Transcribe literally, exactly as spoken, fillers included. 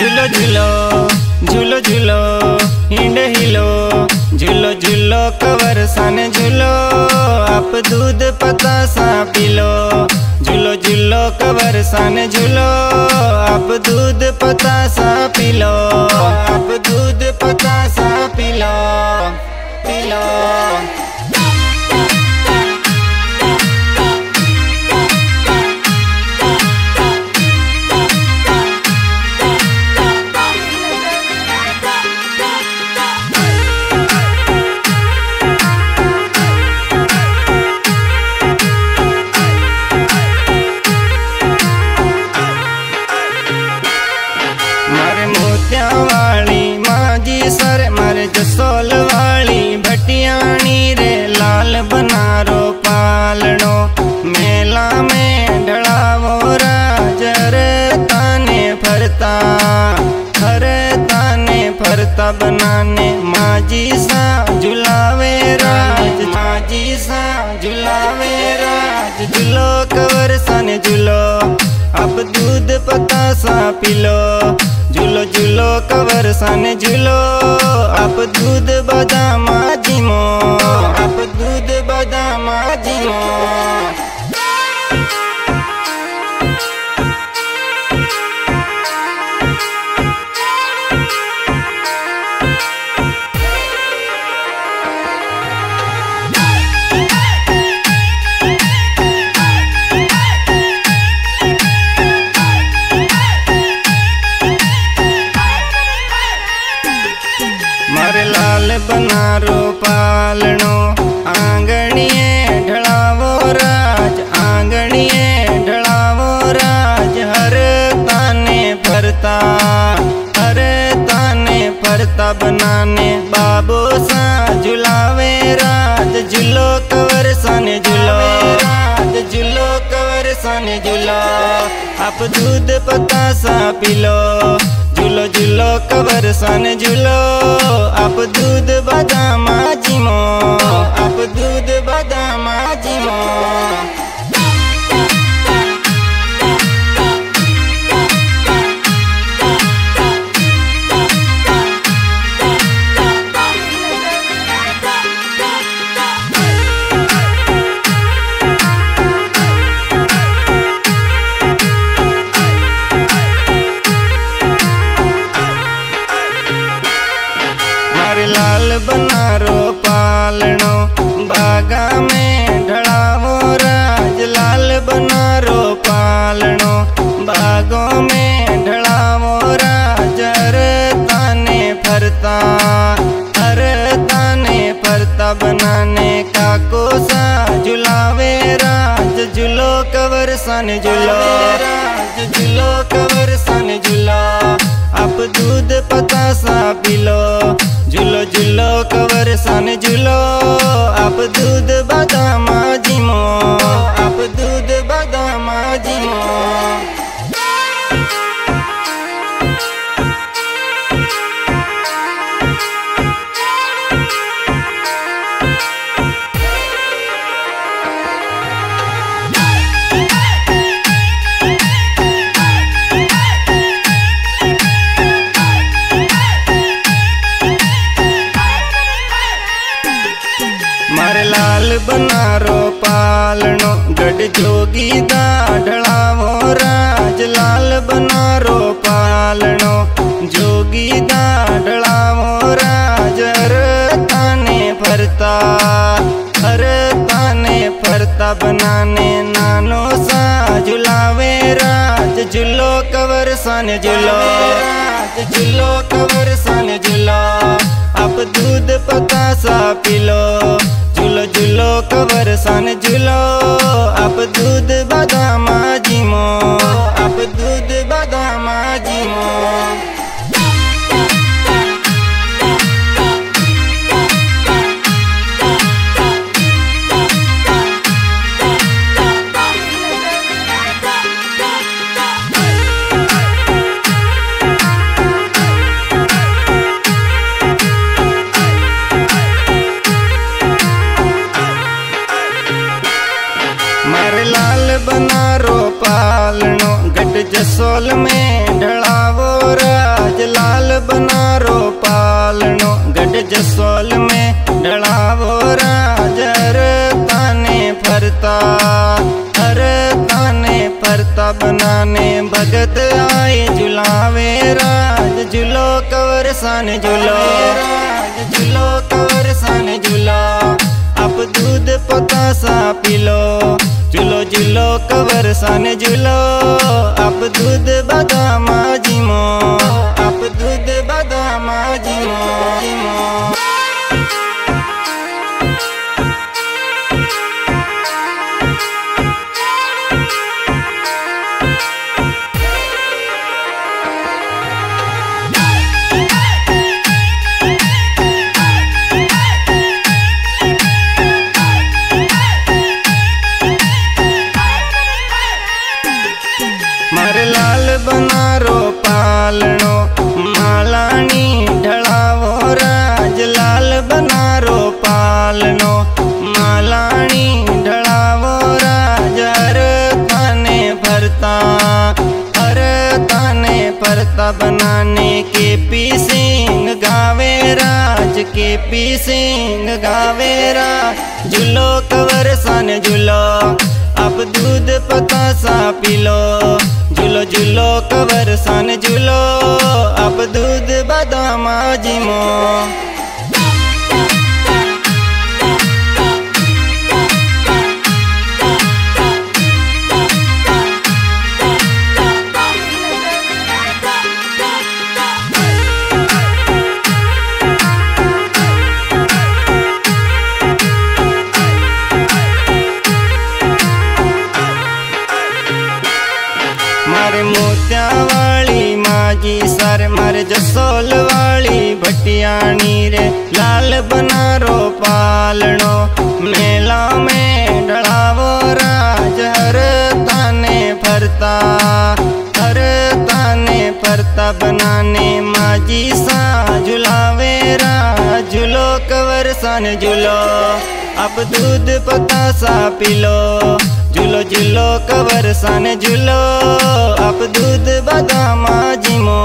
झूलो झूलो झूलो झूलो हिंड हिलो झूलो झूलो कवर सन झूलो आप दूध पतासा पिलो झूलो झूलो कवर सन झूलो आप दूध पतासा पिलो आप दूध पतासा पिलो पिलो। मारे मोतिया वाली माजी सर मारे जसोल वाली भटियाणी रे लाल बनारो पालनो मेला में ढड़ावो राजर ताने फरता हर ताने फरता बनाने माजी सा झुलावे राज माजी सा झुलावे राज झुलो कवर सन झुलो अब दूध पतासा पिलो झूलो झूलो कवर सन झूलो आप दूध बादाम जिमो आप दूध बादाम जिमो। मारे लाल बनारो पालनो आंगणिए ढड़ावो राज आंगणिए ढड़ावो राज हर ताने फरता हर ताने फरता बनाने बाबू सा झुलावे राज झूलो कवर सन झूलो राज झूलो कवर सन झूलो आप दूध पतासा पिलो झूलो झूलो कवर सन झूलो आप दूध बादाम जिमो आप दूध बादाम जिमो। लाल बनारो पालनो बागा में ढड़ावो राज लाल बनारो पालनो बागों में ढड़ावो राज हर ताने फरता हर ताने फरता बनाने का कोसा झुलावे राज झूलो कवर सन झूलो राज झूलो कवर सन झूलो आप दूध पतासा पिलो झूलो झूलो कवर सन झूलो आप दूध बादाम जिमो आप दूध बादाम जिमो। मारे लाल बनारो पालनो गढ़ जोगी दा ढड़ावो राज लाल बनारो पालनो जोगी दा ढड़ावो राज हर ताने फरता हर ताने फरता बनाने नानो सा झुलावे राज झूलो कवर सन झूलो राज झूलो कवर सन झूलो आप दूध पतासा पिलो झूलो झूलो कवर सन झूलो आप दूध बादाम जिमो आप दूध बादाम जिमो। मारे लाल बनारो पालनो बनाने भगत आए झुलावे राज झूलो कवर सन झूलो राज झूलो कवर सन झूलो आप दूध पतासा पिलो झूलो झूलो कवर सन झूलो आप दूध बादाम जिमो आप दूध बादाम जिमो जिमो मारे लाल बनारो पालनो मालानी ढलावो राज लाल बनारो पालनो मालानी ढलावो राज हर ताने भरता हर ताने भरता बनाने के पी सिंह गावे राज के पी सिंह गावे राज झूलो कवर सन झूलो आप दूध पतासा पिलो झूलो झूलो कवर सन झूलो आप दूध बादाम जिमो मारे मोत्या वाली माजी सर मारे जसोल वाली भटियाणी रे लाल बनारो पालनो मेला में ढलावो राज हर ताने फरता हर ताने फरता बनाने माजी सा झुलावे राज झूलो कवर सन झूलो आप दूध पतासा पिलो झूलो झूलो कवर सन झूलो आप दूध बादाम जिमो